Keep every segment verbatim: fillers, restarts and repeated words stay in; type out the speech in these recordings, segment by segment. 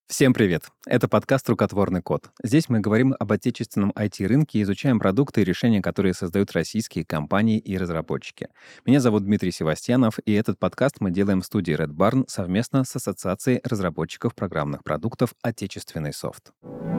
Всем привет! Это подкаст «Рукотворный код». Здесь мы говорим об отечественном ай ти-рынке и изучаем продукты и решения, которые создают российские компании и разработчики. Меня зовут Дмитрий Севастьянов, и этот подкаст мы делаем в студии Red Barn совместно с Ассоциацией разработчиков программных продуктов «Отечественный софт».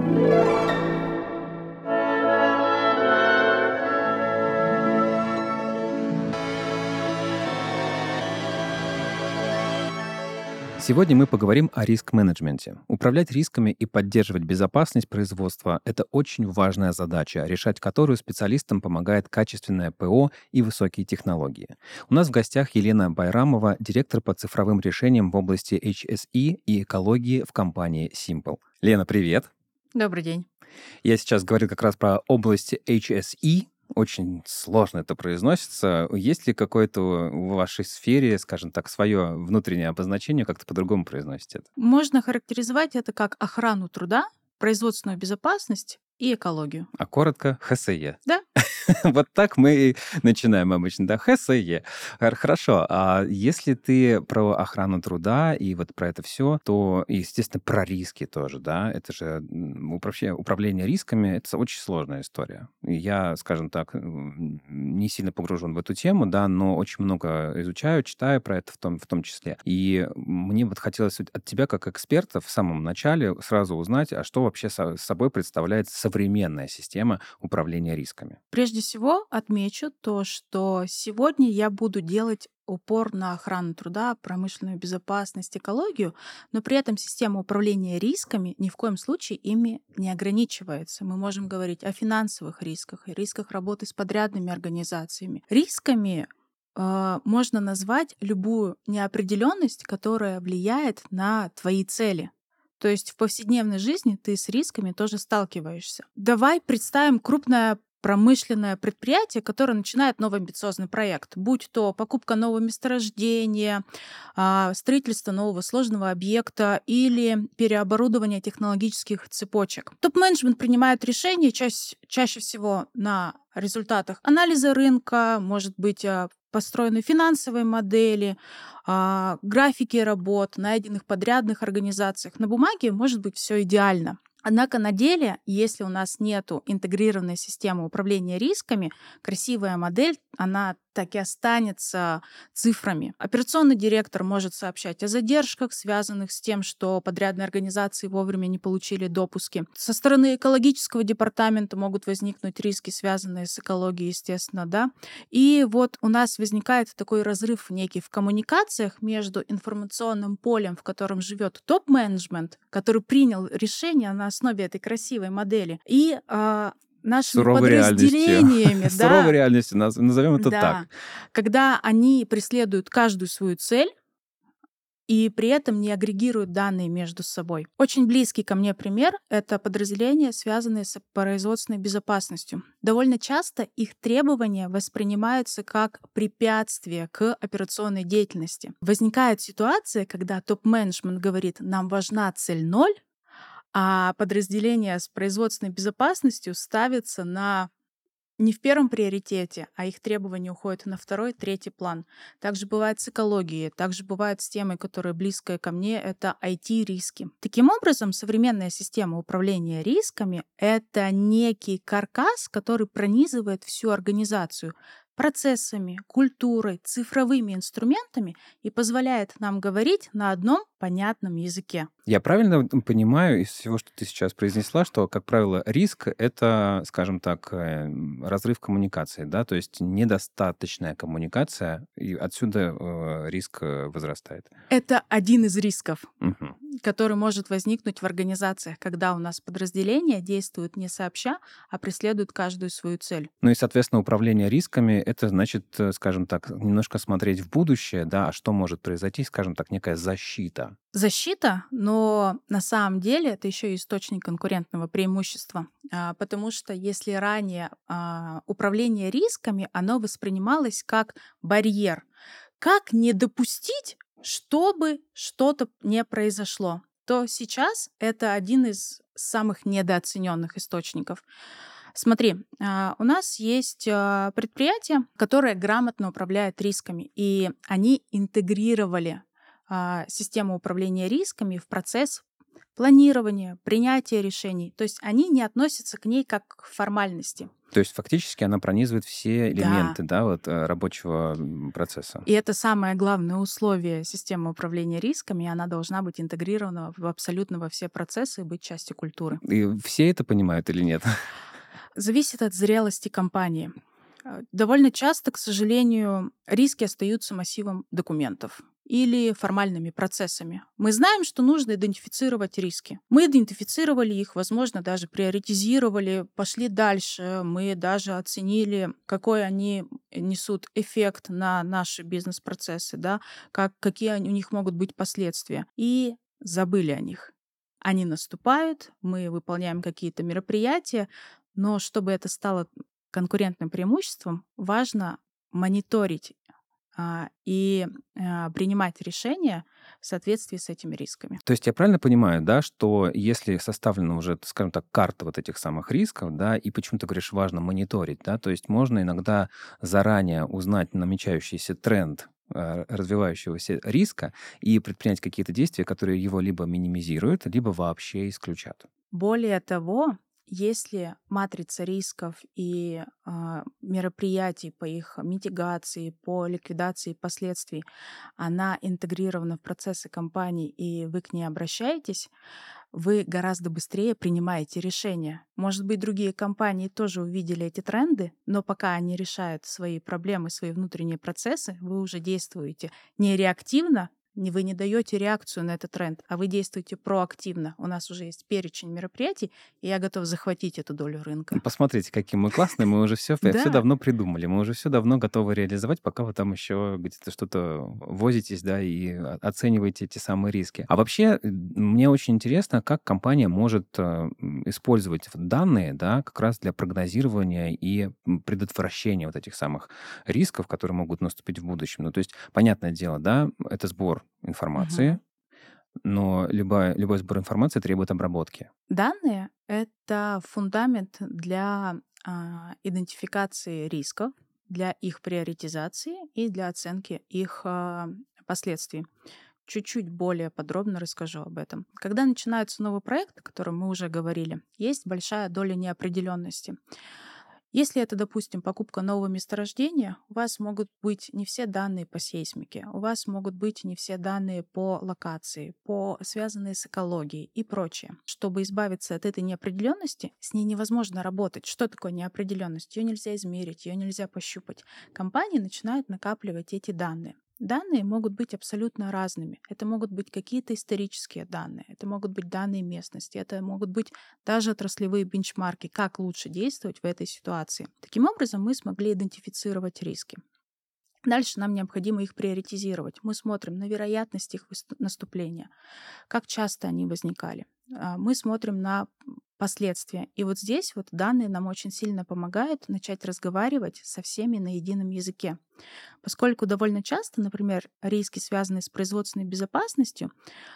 Сегодня мы поговорим о риск-менеджменте. Управлять рисками и поддерживать безопасность производства — это очень важная задача, решать которую специалистам помогает качественное ПО и высокие технологии. У нас в гостях Елена Байрамова, директор по цифровым решениям в области эйч эс и и экологии в компании Simple. Лена, привет! Добрый день. Я сейчас говорю как раз про область эйч эс и. Очень сложно это произносится. Есть ли какое-то в вашей сфере, скажем так, свое внутреннее обозначение, как-то по-другому произносите это? Можно характеризовать это как охрану труда, производственную безопасность и экологию. А коротко — эйч эс и. Да. Вот так мы и начинаем обычно, да, эйч эс и. Хорошо, а если ты про охрану труда и вот про это все, то, естественно, про риски тоже, да? Это же м, вообще управление рисками — это очень сложная история. И Я, скажем так, м, не сильно погружен в эту тему, да, но очень много изучаю, читаю про это в том, в том числе. И мне вот хотелось от тебя, как эксперта, в самом начале сразу узнать, а что вообще со- собой представляет современная система управления рисками. Прежде всего отмечу то, что сегодня я буду делать упор на охрану труда, промышленную безопасность, экологию, но при этом система управления рисками ни в коем случае ими не ограничивается. Мы можем говорить о финансовых рисках, о рисках работы с подрядными организациями. Рисками э, можно назвать любую неопределенность, которая влияет на твои цели. То есть в повседневной жизни ты с рисками тоже сталкиваешься. Давай представим крупное промышленное предприятие, которое начинает новый амбициозный проект, будь то покупка нового месторождения, а, строительство нового сложного объекта или переоборудование технологических цепочек. Топ-менеджмент принимает решения чаще, чаще всего на результатах анализа рынка, может быть, а, построены финансовые модели, а, графики работ, найденных подрядных организациях. На бумаге может быть все идеально. Однако на деле, если у нас нет интегрированной системы управления рисками, красивая модель, она так и останется цифрами. Операционный директор может сообщать о задержках, связанных с тем, что подрядные организации вовремя не получили допуски. Со стороны экологического департамента могут возникнуть риски, связанные с экологией, естественно, да. И вот у нас возникает такой разрыв некий в коммуникациях между информационным полем, в котором живет топ-менеджмент, который принял решение на основе этой красивой модели, и а, нашими Суровой реальностью. подразделениями, Суровой да, реальностью, наз- назовем это да, так. когда они преследуют каждую свою цель и при этом не агрегируют данные между собой. Очень близкий ко мне пример — это подразделения, связанные с производственной безопасностью. Довольно часто их требования воспринимаются как препятствие к операционной деятельности. Возникает ситуация, когда топ-менеджмент говорит: нам важна цель ноль, а подразделения с производственной безопасностью ставятся на не в первом приоритете, а их требования уходят на второй, третий план. Также бывает с экологией, также бывает с темой, которая близкая ко мне, это ай ти-риски. Таким образом, современная система управления рисками — это некий каркас, который пронизывает всю организацию процессами, культурой, цифровыми инструментами и позволяет нам говорить на одном понятном языке. Я правильно понимаю из всего, что ты сейчас произнесла, что, как правило, риск — это, скажем так, э, разрыв коммуникации, да, то есть недостаточная коммуникация, и отсюда э, риск э, возрастает. Это один из рисков, Мгм. который может возникнуть в организациях, когда у нас подразделения действуют не сообща, а преследуют каждую свою цель. Ну и, соответственно, управление рисками — это значит, э, скажем так, немножко смотреть в будущее, да, а что может произойти, скажем так, некая защита. Защита, но на самом деле это еще и источник конкурентного преимущества, А, потому что если ранее а, управление рисками, оно воспринималось как барьер, как не допустить, чтобы что-то не произошло, то сейчас это один из самых недооцененных источников. Смотри, а, у нас есть а, предприятие, которое грамотно управляет рисками, и они интегрировали а, систему управления рисками в процесс планирование, принятие решений. То есть они не относятся к ней как к формальности. То есть фактически она пронизывает все Да. элементы, да, вот, э, рабочего м, процесса. И это самое главное условие системы управления рисками. и Она должна быть интегрирована в абсолютно во все процессы и быть частью культуры. И все это понимают или нет? Зависит от зрелости компании. Э, Довольно часто, к сожалению, риски остаются массивом документов или формальными процессами. Мы знаем, что нужно идентифицировать риски. Мы идентифицировали их, возможно, даже приоритизировали, пошли дальше. Мы даже оценили, какой они несут эффект на наши бизнес-процессы, да, как, какие они- у них могут быть последствия. И забыли о них. Они наступают, мы выполняем какие-то мероприятия, но чтобы это стало конкурентным преимуществом, важно мониторить а, и а, принимать решения в соответствии с этими рисками. То есть я правильно понимаю, да, что если составлена уже, скажем так, карта вот этих самых рисков, да, и почему ты говоришь, важно мониторить, да, то есть можно иногда заранее узнать намечающийся тренд э, развивающегося риска и предпринять какие-то действия, которые его либо минимизируют, либо вообще исключат. Более того, если матрица рисков и а, мероприятий по их митигации, по ликвидации последствий, она интегрирована в процессы компании, и вы к ней обращаетесь, вы гораздо быстрее принимаете решения. Может быть, другие компании тоже увидели эти тренды, но пока они решают свои проблемы, свои внутренние процессы, вы уже действуете не реактивно, не вы не даете реакцию на этот тренд, а вы действуете проактивно. У нас уже есть перечень мероприятий, и я готов захватить эту долю рынка. Посмотрите, какие мы классные, мы уже все, все Да, давно придумали, мы уже все давно готовы реализовать, пока вы там еще где-то что-то возитесь, да, и о- оцениваете эти самые риски. А вообще, э, мне очень интересно, как компания может э, м, использовать вот данные, да, как раз для прогнозирования и м, предотвращения вот этих самых рисков, которые могут наступить в будущем. Ну, то есть, понятное дело, да, это сбор информации, мгм. но любая, любой сбор информации требует обработки. Данные — это фундамент для а, идентификации рисков, для их приоритизации и для оценки их а, последствий. Чуть-чуть более подробно расскажу об этом. Когда начинается новый проект, о котором мы уже говорили, есть большая доля неопределенности. Если это, допустим, покупка нового месторождения, у вас могут быть не все данные по сейсмике, у вас могут быть не все данные по локации, по связанные с экологией и прочее. Чтобы избавиться от этой неопределенности, с ней невозможно работать. Что такое неопределенность? Ее нельзя измерить, ее нельзя пощупать. Компании начинают накапливать эти данные. Данные могут быть абсолютно разными. Это могут быть какие-то исторические данные, это могут быть данные местности, это могут быть даже отраслевые бенчмарки, как лучше действовать в этой ситуации. Таким образом, мы смогли идентифицировать риски. Дальше нам необходимо их приоритизировать. Мы смотрим на вероятность их выс- наступления, как часто они возникали. А, Мы смотрим на последствия. И вот здесь вот данные нам очень сильно помогают начать разговаривать со всеми на едином языке. Поскольку довольно часто, например, риски, связанные с производственной безопасностью,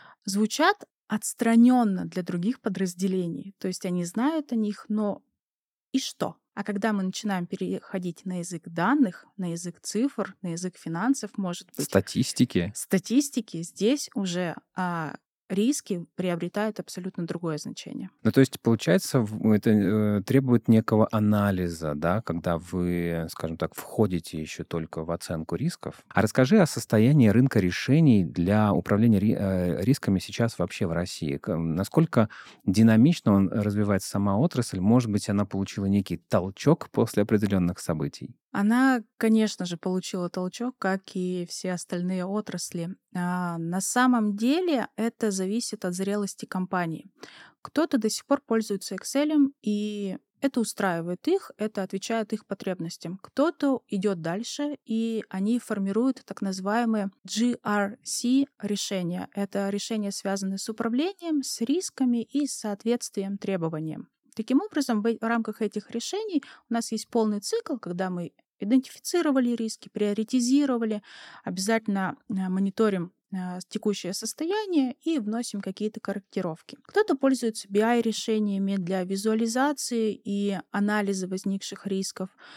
звучат отстраненно для других подразделений. То есть они знают о них, но и что? А когда мы начинаем переходить на язык данных, на язык цифр, на язык финансов, может быть, Статистики. статистики, здесь уже а, риски приобретают абсолютно другое значение. Ну, то есть, получается, в- это э, требует некого анализа, да, когда вы, скажем так, входите еще только в оценку рисков. А расскажи о состоянии рынка решений для управления ри- э, рисками сейчас вообще в России. К- Насколько динамично он развивается сама отрасль? Может быть, она получила некий толчок после определенных событий? Она, конечно же, получила толчок, как и все остальные отрасли. А, на самом деле это зависит от зрелости компании. Кто-то до сих пор пользуется Excel, и это устраивает их, это отвечает их потребностям. Кто-то идет дальше, и они формируют так называемые G R C решения. Это решения, связанные с управлением, с рисками и с соответствием требованиям. Таким образом, в э- в рамках этих решений у нас есть полный цикл, когда мы идентифицировали риски, приоритизировали, обязательно э, мониторим э, текущее состояние и вносим какие-то корректировки. Кто-то пользуется B I-решениями для визуализации и анализа возникших рисков.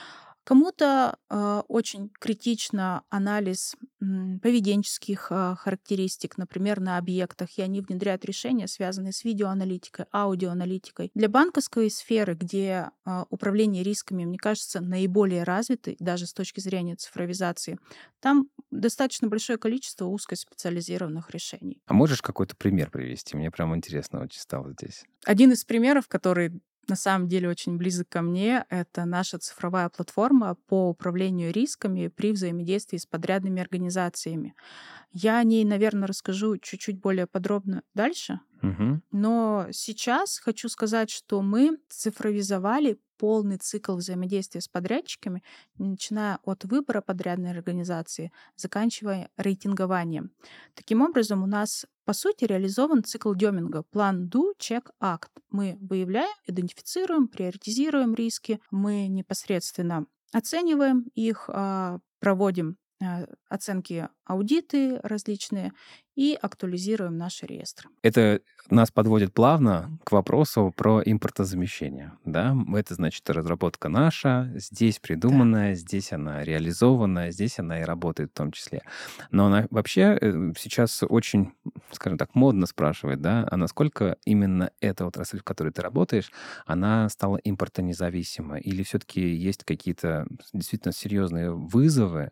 Кому-то э, очень критично анализ м, поведенческих э, характеристик, например, на объектах, и они внедряют решения, связанные с видеоаналитикой, аудиоаналитикой. Для банковской сферы, где э, управление рисками, мне кажется, наиболее развиты, даже с точки зрения цифровизации, там достаточно большое количество узкоспециализированных решений. А можешь какой-то пример привести? Мне прям интересно очень стало здесь. Один из примеров, который на самом деле очень близок ко мне, это наша цифровая платформа по управлению рисками при взаимодействии с подрядными организациями. Я о ней, наверное, расскажу чуть-чуть более подробно дальше, Мгм. но сейчас хочу сказать, что мы цифровизовали полный цикл взаимодействия с подрядчиками, начиная от выбора подрядной организации, заканчивая рейтингованием. Таким образом, у нас, по сути, реализован цикл деминга. План do, check, act. Мы выявляем, идентифицируем, приоритизируем риски, мы непосредственно оцениваем их, а, проводим а, оценки, аудиты различные и актуализируем наши реестры. Это нас подводит плавно к вопросу про импортозамещение. Да? Это значит разработка наша, здесь Да. придуманная, здесь она реализованная, здесь она и работает в том числе. Но она вообще э, сейчас очень, скажем так, модно спрашивает, да, а насколько именно эта отрасль, в которой ты работаешь, она стала импортонезависима? Или все-таки есть какие-то действительно серьезные вызовы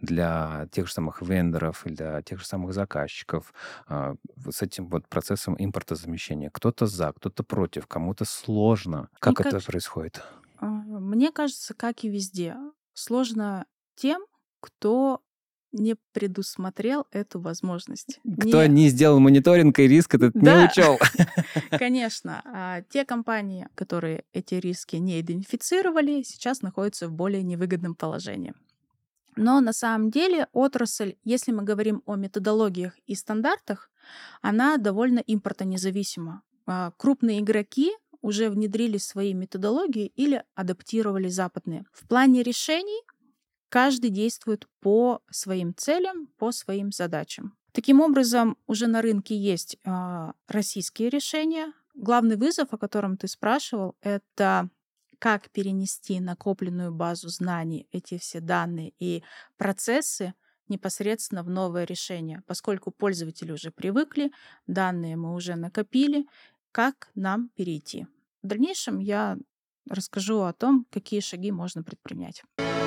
для тех же самых вендоров или для тех же самых заказчиков а, с этим вот процессом импортозамещения? Кто-то за, кто-то против, кому-то сложно. Мне, Как это кажется, происходит? а, мне кажется, как и везде, сложно тем, кто не предусмотрел эту возможность. Кто Не, не сделал мониторинг и риск этот не да, учел? конечно, а те компании, которые эти риски не идентифицировали, сейчас находятся в более невыгодном положении. Но на самом деле отрасль, если мы говорим о методологиях и стандартах, она довольно импортонезависима. А, Крупные игроки уже внедрили свои методологии или адаптировали западные. В плане решений каждый действует по своим целям, по своим задачам. Таким образом, уже на рынке есть а, российские решения. Главный вызов, о котором ты спрашивал, это как перенести накопленную базу знаний, эти все данные и процессы непосредственно в новое решение, поскольку пользователи уже привыкли, данные мы уже накопили, как нам перейти. В дальнейшем я расскажу о том, какие шаги можно предпринять.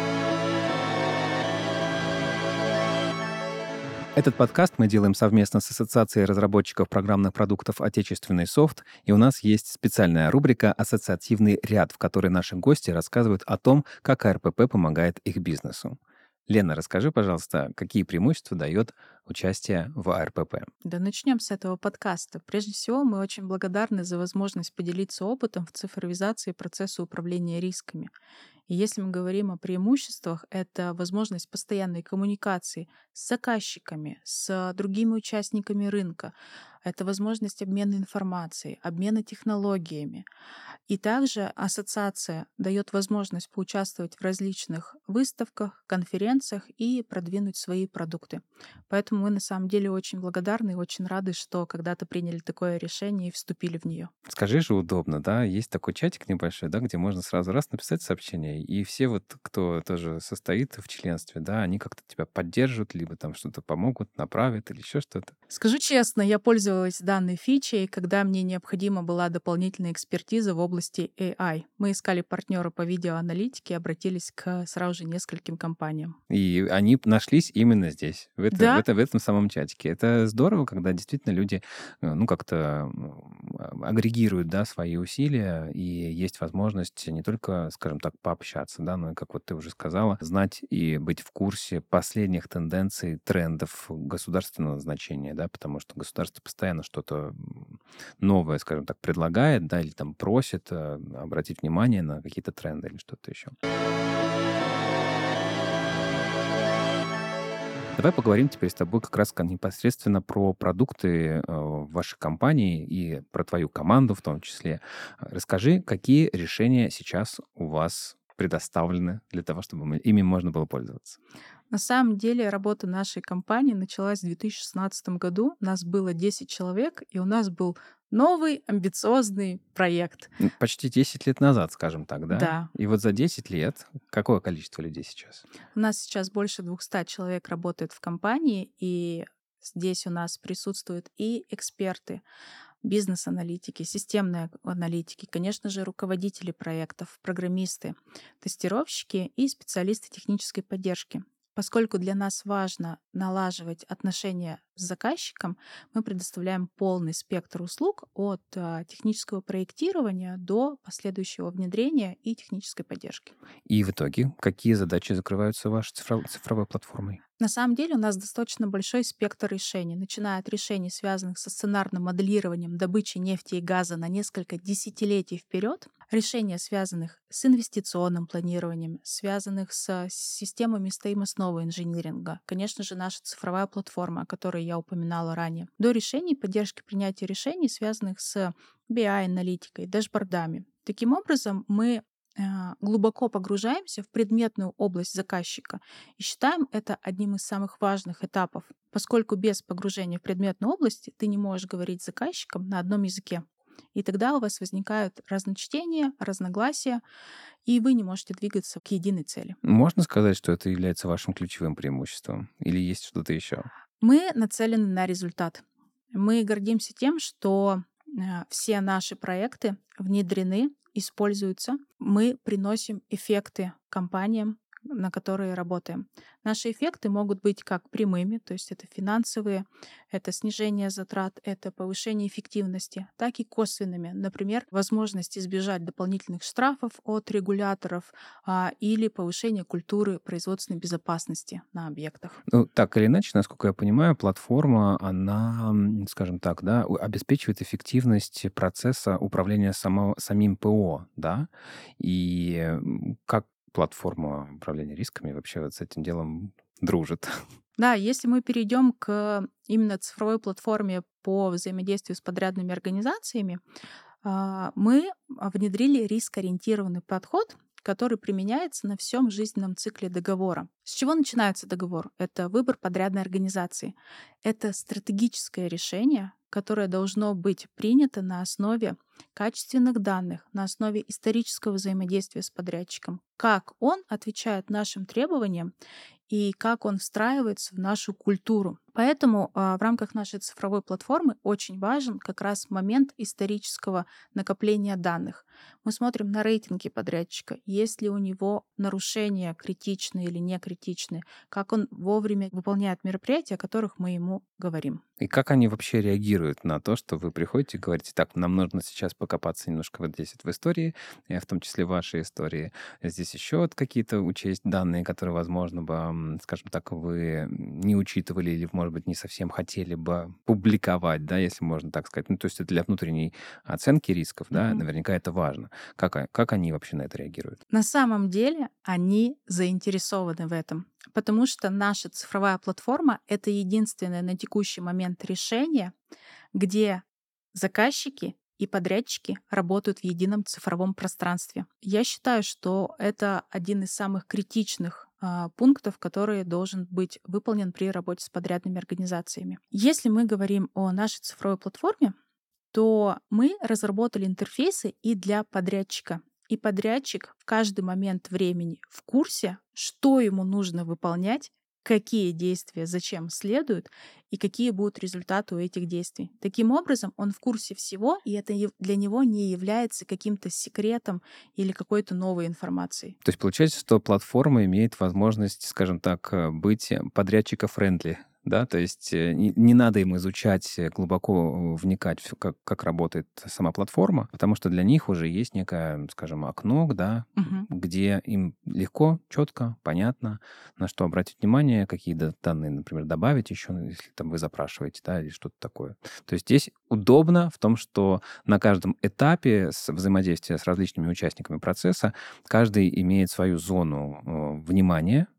Этот подкаст мы делаем совместно с Ассоциацией разработчиков программных продуктов «Отечественный софт», и у нас есть специальная рубрика «Ассоциативный ряд», в которой наши гости рассказывают о том, как А Р П П помогает их бизнесу. Лена, расскажи, пожалуйста, какие преимущества дает участие в А Р П П? Да, начнем с этого подкаста. Прежде всего, мы очень благодарны за возможность поделиться опытом в цифровизации процесса управления рисками. И если мы говорим о преимуществах, это возможность постоянной коммуникации с заказчиками, с другими участниками рынка, это возможность обмена информацией, обмена технологиями. И также ассоциация дает возможность поучаствовать в различных выставках, конференциях и продвинуть свои продукты. Поэтому мы на самом деле очень благодарны и очень рады, что когда-то приняли такое решение и вступили в нее. Скажи же, удобно, да? Есть такой чатик небольшой, да, где можно сразу раз написать сообщение, и все вот, кто тоже состоит в членстве, да, они как-то тебя поддержат, либо там что-то помогут, направят или еще что-то. Скажу честно, я пользовалась данной фичей, когда мне необходима была дополнительная экспертиза в области A I. Мы искали партнера по видеоаналитике и обратились к сразу же нескольким компаниям. И они нашлись именно здесь, в, это, в, Да, это, в этом самом чатике. Это здорово, когда действительно люди, э, ну, как-то м, а, агрегируют, да, свои усилия, и есть возможность не только, скажем так, пообщаться, да, но и, как вот ты уже сказала, знать и быть в курсе последних тенденций, трендов государственного значения, да, потому что государство постоянно что-то м, новое, скажем так, предлагает, да, или там просит э, обратить внимание на какие-то тренды или что-то еще. Давай поговорим теперь с тобой как раз непосредственно про продукты э, вашей компании и про твою команду в том числе. Расскажи, какие решения сейчас у вас предоставлены для того, чтобы мы- ими можно было пользоваться. на самом деле работа нашей компании началась в две тысячи шестнадцатом году. Нас было десять человек, и у нас был новый амбициозный проект. М, Почти десять лет назад, скажем так, да? Да, И вот за десять лет какое количество людей сейчас? у нас сейчас больше двухсот человек работает в компании, и здесь у нас присутствуют и эксперты, бизнес-аналитики, системные аналитики, конечно же, руководители проектов, программисты, тестировщики и специалисты технической поддержки. Поскольку для нас важно налаживать отношения с заказчиком, мы предоставляем полный спектр услуг от а, технического проектирования до последующего внедрения и технической поддержки. И в итоге какие задачи закрываются вашей цифров- цифровой платформой? На самом деле у нас достаточно большой спектр решений, начиная от решений, связанных со сценарным моделированием добычи нефти и газа на несколько десятилетий вперед, решения, связанных с инвестиционным планированием, связанных с системами стоимостного инжиниринга, конечно же, наша цифровая платформа, о которой я упоминала ранее, до решений поддержки принятия решений, связанных с би ай-аналитикой, дэшбордами. Таким образом, мы а, глубоко погружаемся в предметную область заказчика и считаем это одним из самых важных этапов, поскольку без погружения в предметную область ты не можешь говорить с заказчиком на одном языке. И тогда у вас возникают разночтения, разногласия, и вы не можете двигаться к единой цели. Можно сказать, что это является вашим ключевым преимуществом? Или есть что-то еще? Мы нацелены на результат. Мы гордимся тем, что э, все наши проекты внедрены, используются. Мы приносим эффекты компаниям, на которые работаем. Наши эффекты могут быть как прямыми, то есть это финансовые, это снижение затрат, это повышение эффективности, так и косвенными. Например, возможность избежать дополнительных штрафов от регуляторов а, или повышение культуры производственной безопасности на объектах. Ну, так или иначе, насколько я понимаю, платформа, она, м, скажем так, да, у- обеспечивает эффективность процесса управления само, самим ПО, да? И м, как платформа управления рисками вообще вот с этим делом дружит? Да, если мы перейдем к именно цифровой платформе по взаимодействию с подрядными организациями, а, мы а, внедрили риск-ориентированный подход, который применяется на всем жизненном цикле договора. С чего начинается договор? Это выбор подрядной организации. Это стратегическое решение, которое должно быть принято на основе качественных данных, на основе исторического взаимодействия с подрядчиком. Как он отвечает нашим требованиям и как он встраивается в нашу культуру. Поэтому а, в рамках нашей цифровой платформы очень важен как раз момент исторического накопления данных. Мы смотрим на рейтинги подрядчика, есть ли у него нарушения критичные или не критичные, как он вовремя выполняет мероприятия, о которых мы ему говорим. И как они вообще реагируют на то, что вы приходите и говорите, так, нам нужно сейчас покопаться немножко вот здесь вот в истории, э, в том числе в вашей истории. Здесь еще вот какие-то учесть данные, которые, возможно, бы, м, скажем так, вы не учитывали или, может быть, не совсем хотели бы публиковать, да, если можно так сказать. Ну, то есть это для внутренней оценки рисков, да, Мгм. наверняка это важно. Как, а- как они вообще на это реагируют? На самом деле они заинтересованы в этом, потому что наша цифровая платформа — это единственное на текущий момент решение, где заказчики и подрядчики работают в едином цифровом пространстве. Я считаю, что это один из самых критичных а, пунктов, который должен быть выполнен при работе с подрядными организациями. Если мы говорим о нашей цифровой платформе, то мы разработали интерфейсы и для подрядчика. И подрядчик в каждый момент времени в курсе, что ему нужно выполнять, какие действия зачем следуют и какие будут результаты у этих действий. Таким образом, он в курсе всего, и это ев- для него не является каким-то секретом или какой-то новой информацией. То есть получается, что платформа имеет возможность, скажем так, э, быть подрядчика-френдли, да, то есть э, не, не надо им изучать, э, глубоко э, вникать, в как, как работает сама платформа, потому что для них уже есть некое, скажем, окно, да, Мгм. где им легко, четко, понятно, на что обратить внимание, какие да- данные, например, добавить еще, ну, если там вы запрашиваете, да, или что-то такое. То есть здесь удобно в том, что на каждом этапе с взаимодействия с различными участниками процесса каждый имеет свою зону э, внимания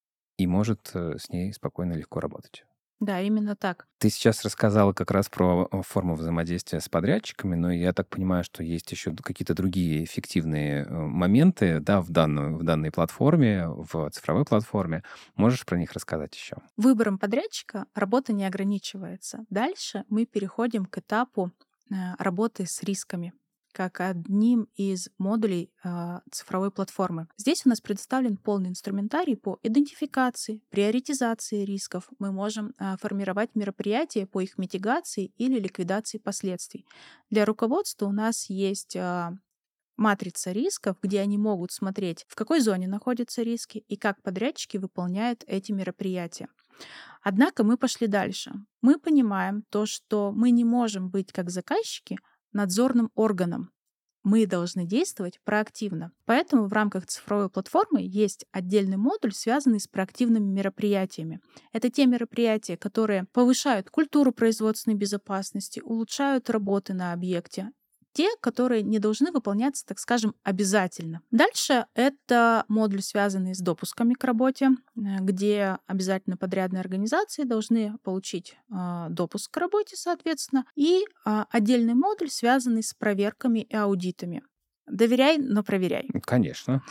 и может э, с ней спокойно и легко работать. Да, именно так. Ты сейчас рассказала как раз про э, форму взаимодействия с подрядчиками, но я так понимаю, что есть еще какие-то другие эффективные э, моменты, да, в данную, в данной платформе, в цифровой платформе. Можешь про них рассказать еще? Выбором подрядчика работа не ограничивается. Дальше мы переходим к этапу э, работы с рисками как одним из модулей а, цифровой платформы. Здесь у нас предоставлен полный инструментарий по идентификации, приоритизации рисков. Мы можем а, формировать мероприятия по их митигации или ликвидации последствий. Для руководства у нас есть а, матрица рисков, где они могут смотреть, в какой зоне находятся риски и как подрядчики выполняют эти мероприятия. Однако мы пошли дальше. Мы понимаем то, что мы не можем быть как заказчики надзорным органом. Мы должны действовать проактивно. Поэтому в рамках цифровой платформы есть отдельный модуль, связанный с проактивными мероприятиями. Это те мероприятия, которые повышают культуру производственной безопасности, улучшают работы на объекте. Те, которые не должны выполняться, так скажем, обязательно. Дальше это модуль, связанный с допусками к работе, где обязательно подрядные организации должны получить э, допуск к работе, соответственно, и э, отдельный модуль, связанный с проверками и аудитами. Доверяй, но проверяй. Конечно.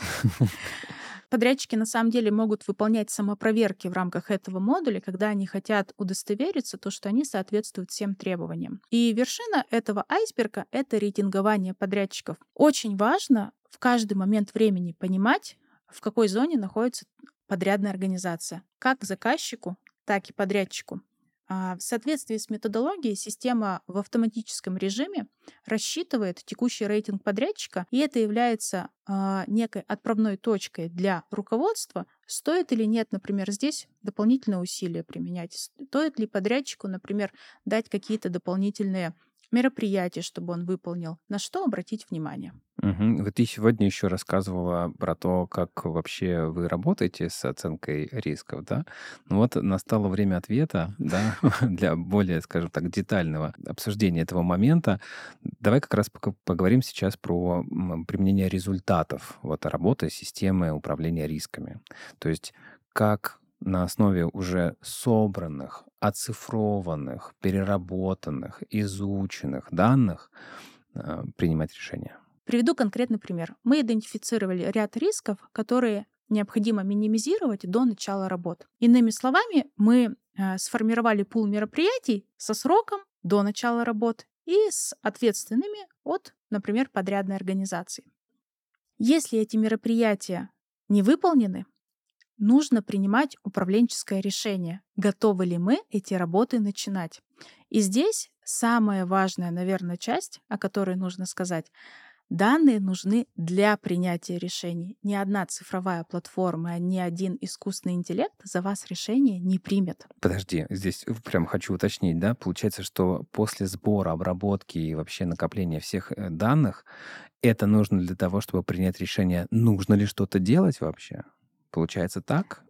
Подрядчики на самом деле могут выполнять самопроверки в рамках этого модуля, когда они хотят удостовериться, то, что они соответствуют всем требованиям. И вершина этого айсберга — это рейтингование подрядчиков. Очень важно в каждый момент времени понимать, в какой зоне находится подрядная организация, как заказчику, так и подрядчику. В соответствии с методологией система в автоматическом режиме рассчитывает текущий рейтинг подрядчика, и это является э, некой отправной точкой для руководства, стоит или нет, например, здесь дополнительные усилия применять, стоит ли подрядчику, например, дать какие-то дополнительные мероприятия, чтобы он выполнил, на что обратить внимание. Угу. Вот ты сегодня еще рассказывала про то, как вообще вы работаете с оценкой рисков, да? Ну вот настало время ответа, да, для более, скажем так, детального обсуждения этого момента. Давай как раз поговорим сейчас про применение результатов вот работы системы управления рисками. То есть как на основе уже собранных, оцифрованных, переработанных, изученных данных э, принимать решения. Приведу конкретный пример. Мы идентифицировали ряд рисков, которые необходимо минимизировать до начала работ. Иными словами, мы э, сформировали пул мероприятий со сроком до начала работ и с ответственными от, например, подрядной организации. Если эти мероприятия не выполнены, нужно принимать управленческое решение, готовы ли мы эти работы начинать. И здесь самая важная, наверное, часть, о которой нужно сказать. Данные нужны для принятия решений. Ни одна цифровая платформа, ни один искусственный интеллект за вас решение не примет. Подожди, здесь прям хочу уточнить, да? Получается, что после сбора, обработки и вообще накопления всех данных, это нужно для того, чтобы принять решение, нужно ли что-то делать вообще? Получается так?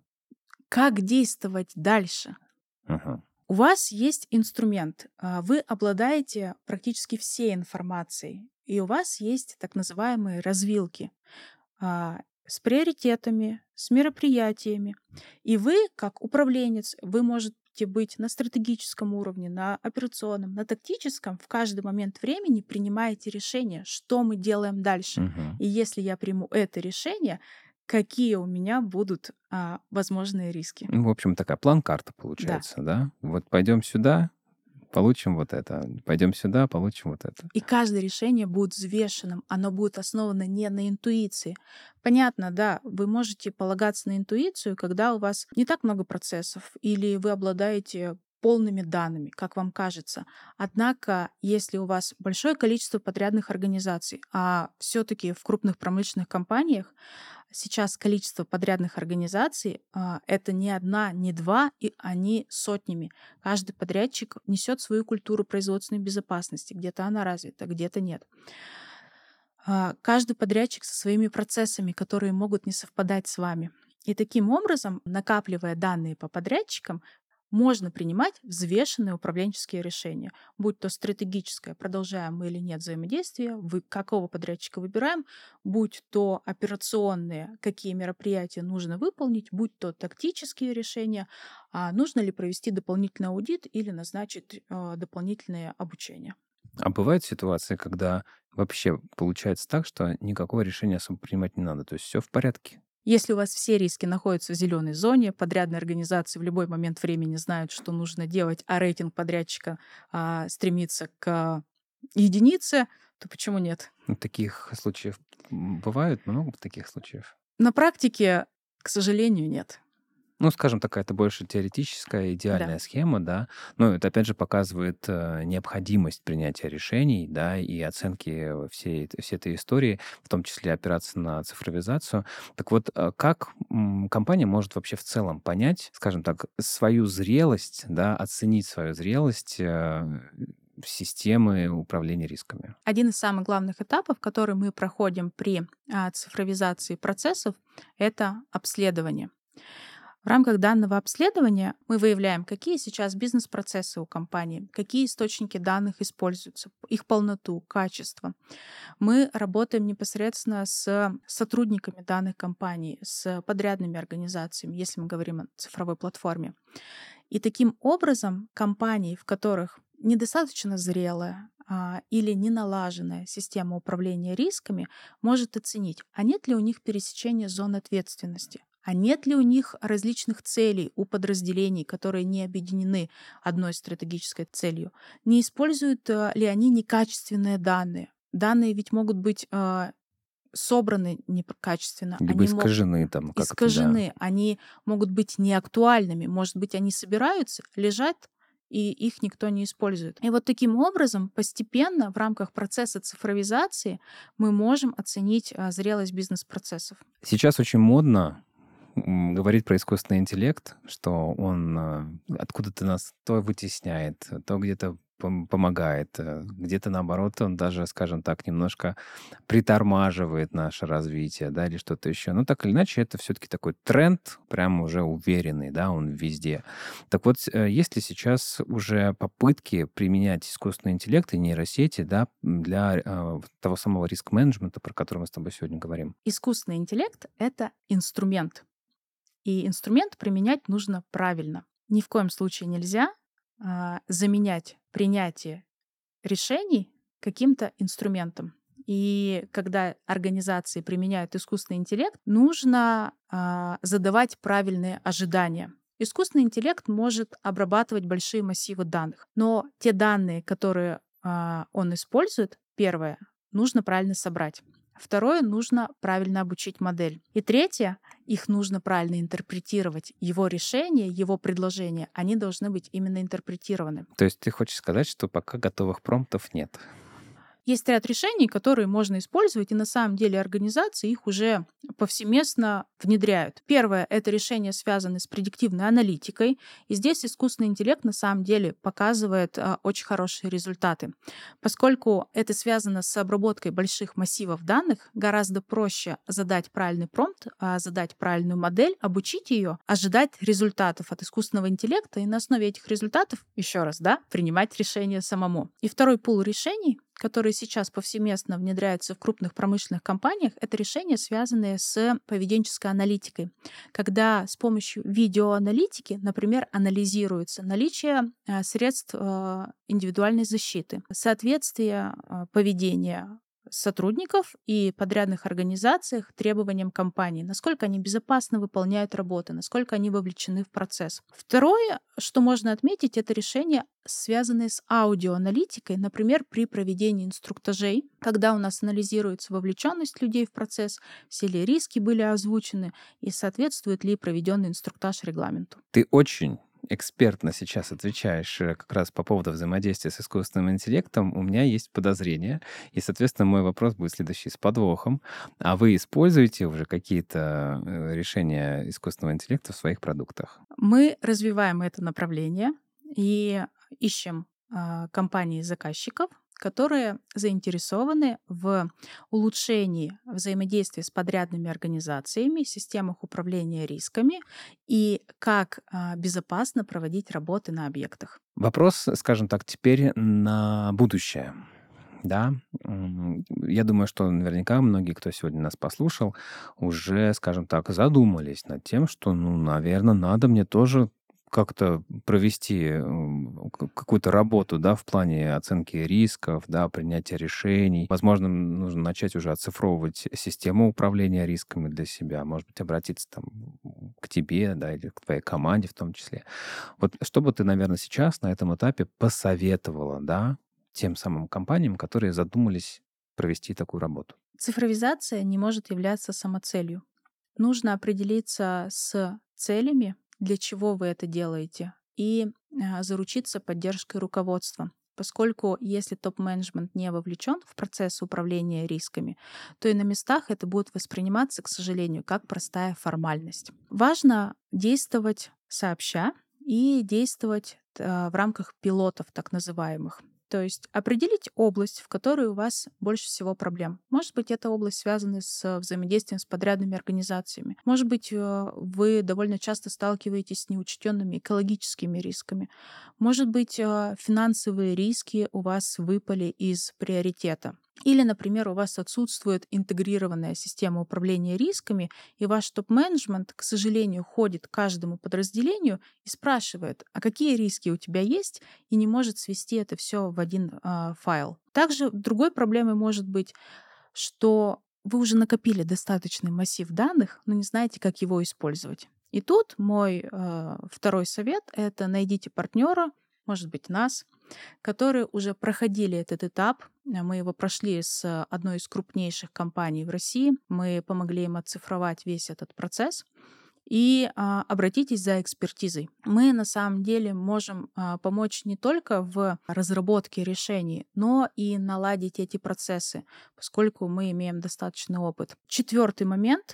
Как действовать дальше? Угу. У вас есть инструмент, вы обладаете практически всей информацией, и у вас есть так называемые развилки а, с приоритетами, с мероприятиями. И вы, как управленец, вы можете быть на стратегическом уровне, на операционном, на тактическом, в каждый момент времени принимаете решение, что мы делаем дальше. Угу. И если я приму это решение, какие у меня будут а, возможные риски. Ну, в общем, такая план-карта получается, да? да? Вот пойдем сюда, получим вот это. Пойдем сюда, получим вот это. И каждое решение будет взвешенным. Оно будет основано не на интуиции. Понятно, да, вы можете полагаться на интуицию, когда у вас не так много процессов, или вы обладаете полными данными, как вам кажется. Однако, если у вас большое количество подрядных организаций, а все-таки в крупных промышленных компаниях сейчас количество подрядных организаций а, это не одна, не два, и они сотнями. Каждый подрядчик несет свою культуру производственной безопасности. Где-то она развита, где-то нет. А, каждый подрядчик со своими процессами, которые могут не совпадать с вами. И таким образом, накапливая данные по подрядчикам, можно принимать взвешенные управленческие решения, будь то стратегическое, продолжаем мы или нет взаимодействие, вы, какого подрядчика выбираем, будь то операционные, какие мероприятия нужно выполнить, будь то тактические решения, а нужно ли провести дополнительный аудит или назначить э, дополнительное обучение. А бывают ситуации, когда вообще получается так, что никакого решения особо принимать не надо, то есть все в порядке? Если у вас все риски находятся в зеленой зоне, подрядные организации в любой момент времени знают, что нужно делать, а рейтинг подрядчика а, стремится к единицы, то почему нет? Ну, таких случаев м, бывает много таких случаев? На практике, к сожалению, нет. Ну, скажем так, это больше теоретическая, Да. идеальная схема, да. Но это, опять же, показывает э, необходимость принятия решений, да, и оценки всей, эт- всей этой истории, в том числе опираться на цифровизацию. Так вот, э, как м, компания может вообще в целом понять, скажем так, свою зрелость, да, оценить свою зрелость э, системы управления рисками? Один из самых главных этапов, который мы проходим при а, цифровизации процессов, это обследование. В рамках данного обследования мы выявляем, какие сейчас бизнес-процессы у компании, какие источники данных используются, их полноту, качество. Мы работаем непосредственно с сотрудниками данных компаний, с подрядными организациями, если мы говорим о цифровой платформе. И таким образом компании, в которых недостаточно зрелая а, или неналаженная система управления рисками, может оценить, а нет ли у них пересечения зон ответственности, а нет ли у них различных целей у подразделений, которые не объединены одной стратегической целью, не используют а, ли они некачественные данные. Данные ведь могут быть а, собраны некачественно, Либо они могут искажены там как-то, да. искажены, они могут быть неактуальными. Может быть, они собираются, лежат, и их никто не использует. И вот таким образом постепенно в рамках процесса цифровизации мы можем оценить а, зрелость бизнес-процессов. Сейчас очень модно м, говорить про искусственный интеллект, что он э, откуда-то нас то вытесняет, то где-то пом- помогает, э, где-то наоборот он даже, скажем так, немножко притормаживает наше развитие, да, или что-то еще. Но так или иначе, это все-таки такой тренд, прям уже уверенный, да, он везде. Так вот, э, есть ли сейчас уже попытки применять искусственный интеллект и нейросети, да, для э, того самого риск-менеджмента, про который мы с тобой сегодня говорим? Искусственный интеллект — это инструмент, и инструмент применять нужно правильно. Ни в коем случае нельзя а, заменять принятие решений каким-то инструментом. И когда организации применяют искусственный интеллект, нужно а, задавать правильные ожидания. Искусственный интеллект может обрабатывать большие массивы данных, но те данные, которые а, он использует, первое, нужно правильно собрать. Второе, нужно правильно обучить модель. И третье, их нужно правильно интерпретировать. Его решения, его предложения, они должны быть именно интерпретированы. То есть ты хочешь сказать, что пока готовых промптов нет? Есть ряд решений, которые можно использовать, и на самом деле организации их уже повсеместно внедряют. Первое — это решения, связанные с предиктивной аналитикой, и здесь искусственный интеллект на самом деле показывает а, очень хорошие результаты. Поскольку это связано с обработкой больших массивов данных, гораздо проще задать правильный промпт, а, задать правильную модель, обучить ее, ожидать результатов от искусственного интеллекта и на основе этих результатов, еще раз, да, принимать решения самому. И второй пул решений, которые сейчас повсеместно внедряются в крупных промышленных компаниях, это решения, связанные с поведенческой аналитикой. Когда с помощью видеоаналитики, например, анализируется наличие э, средств э, индивидуальной защиты, соответствие э, поведения сотрудников и подрядных организациях требованиям компании, насколько они безопасно выполняют работы, насколько они вовлечены в процесс. Второе, что можно отметить, это решения, связанные с аудиоаналитикой, например, при проведении инструктажей, когда у нас анализируется вовлеченность людей в процесс, все ли риски были озвучены и соответствует ли проведенный инструктаж регламенту. Ты очень экспертно сейчас отвечаешь э, как раз по поводу взаимодействия с искусственным интеллектом. У меня есть подозрение, и, соответственно, мой вопрос будет следующий с подвохом. А вы используете уже какие-то э, решения искусственного интеллекта в своих продуктах? Мы развиваем это направление и ищем а, компании-заказчиков, которые заинтересованы в улучшении взаимодействия с подрядными организациями, системах управления рисками и как а, безопасно проводить работы на объектах. Вопрос, скажем так, теперь на будущее. Да, М, я думаю, что наверняка многие, кто сегодня нас послушал, уже, скажем так, задумались над тем, что, ну, наверное, надо мне тоже как-то провести м, к- какую-то работу, да, в плане оценки рисков, да, принятия решений. Возможно, м, нужно начать уже оцифровывать систему управления рисками для себя, может быть, обратиться там к тебе, да, или к твоей команде в том числе. Вот что бы ты, наверное, сейчас на этом этапе посоветовала, да, тем самым компаниям, которые задумались провести такую работу? Цифровизация не может являться самоцелью. Нужно определиться с целями, для чего вы это делаете, и а, заручиться поддержкой руководства. Поскольку если топ-менеджмент не вовлечен в процесс управления рисками, то и на местах это будет восприниматься, к сожалению, как простая формальность. Важно действовать сообща и действовать а, в рамках пилотов, так называемых. То есть определить область, в которой у вас больше всего проблем. Может быть, эта область связана с взаимодействием с подрядными организациями. Может быть, э, вы довольно часто сталкиваетесь с неучтенными экологическими рисками. Может быть, э, финансовые риски у вас выпали из приоритета. Или, например, у вас отсутствует интегрированная система управления рисками, и ваш топ-менеджмент, к сожалению, ходит к каждому подразделению и спрашивает, а какие риски у тебя есть, и не может свести это все в один а, файл. Также другой проблемой может быть, что вы уже накопили достаточный массив данных, но не знаете, как его использовать. И тут мой э, второй совет — это найдите партнера, может быть, нас, которые уже проходили этот этап. Мы его прошли с одной из крупнейших компаний в России. Мы помогли им оцифровать весь этот процесс. И а, обратитесь за экспертизой. Мы на самом деле можем а, помочь не только в разработке решений, но и наладить эти процессы, поскольку мы имеем достаточный опыт. Четвертый момент.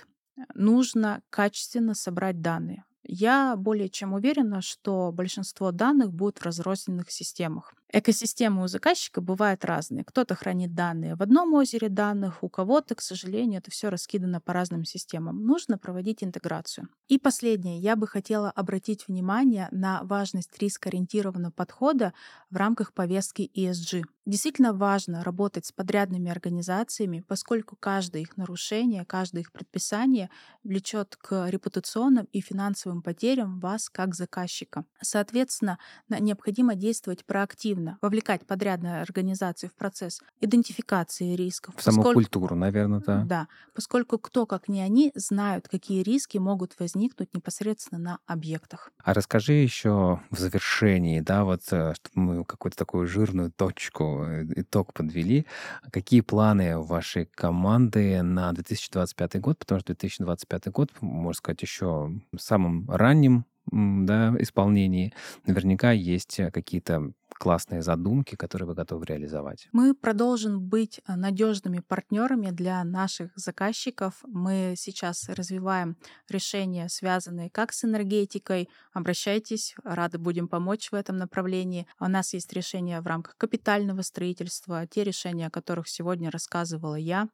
Нужно качественно собрать данные. Я более чем уверена, что большинство данных будут в разрозненных системах. Экосистемы у заказчика бывают разные. Кто-то хранит данные в одном озере данных, у кого-то, к сожалению, это все раскидано по разным системам. Нужно проводить интеграцию. И последнее. Я бы хотела обратить внимание на важность рискоориентированного подхода в рамках повестки и эс джи. Действительно важно работать с подрядными организациями, поскольку каждое их нарушение, каждое их предписание влечет к репутационным и финансовым потерям вас как заказчика. Соответственно, необходимо действовать проактивно, вовлекать подрядные организации в процесс идентификации рисков. В саму культуру, наверное, да. Да, поскольку кто, как не они, знают, какие риски могут возникнуть непосредственно на объектах. А расскажи еще в завершении, да, вот, чтобы мы какую-то такую жирную точку, итог подвели. Какие планы у вашей команды на две тысячи двадцать пятый год? Потому что две тысячи двадцать пятый год, можно сказать, еще в самом раннем, да, исполнении. Наверняка есть какие-то классные задумки, которые вы готовы реализовать. Мы продолжим быть надежными партнерами для наших заказчиков. Мы сейчас развиваем решения, связанные как с энергетикой. Обращайтесь, рады будем помочь в этом направлении. У нас есть решения в рамках капитального строительства, те решения, о которых сегодня рассказывала я.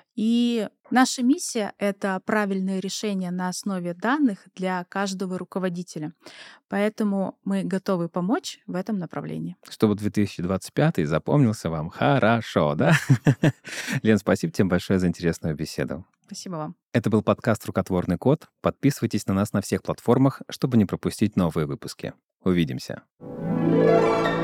И наша миссия — это правильное решение на основе данных для каждого руководителя. Поэтому мы готовы помочь в этом направлении. Чтобы две тысячи двадцать пятый запомнился вам хорошо, да? Лен, спасибо тебе большое за интересную беседу. Спасибо вам. Это был подкаст «Рукотворный код». Подписывайтесь на нас на всех платформах, чтобы не пропустить новые выпуски. Увидимся.